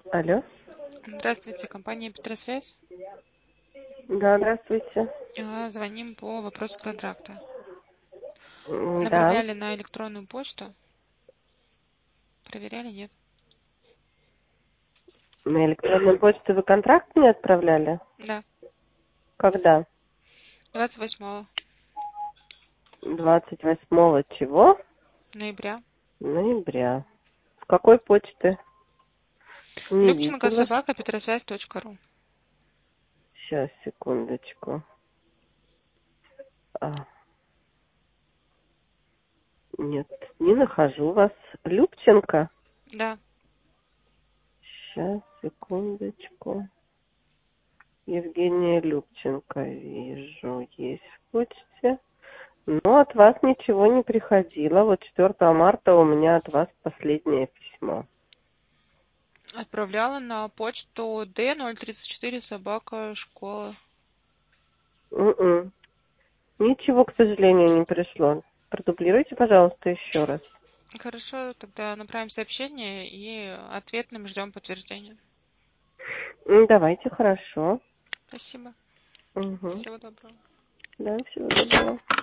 Алло. Здравствуйте, компания Петросвязь. Да, здравствуйте. Звоним по вопросу контракта. Да. Направляли на электронную почту. Проверяли, нет? На электронную почту вы контракт мне отправляли? Да, Когда? 28 28 чего? ноября. Ноября. С какой почты? Не Любченко видела. собака Петросвязь.ру. Сейчас, секундочку. А, нет, не нахожу вас. Любченко? Да. Сейчас, секундочку. Евгения Любченко вижу. Есть в почте. Но от вас ничего не приходило. Вот 4 марта у меня от вас последнее письмо. Отправляла на почту D034 собака школа. М-м. Ничего, к сожалению, не пришло. Продублируйте, пожалуйста, еще раз. Хорошо, тогда направим сообщение и ответным ждем подтверждения. Давайте, хорошо. Спасибо. Угу. Всего доброго. Да, всего доброго.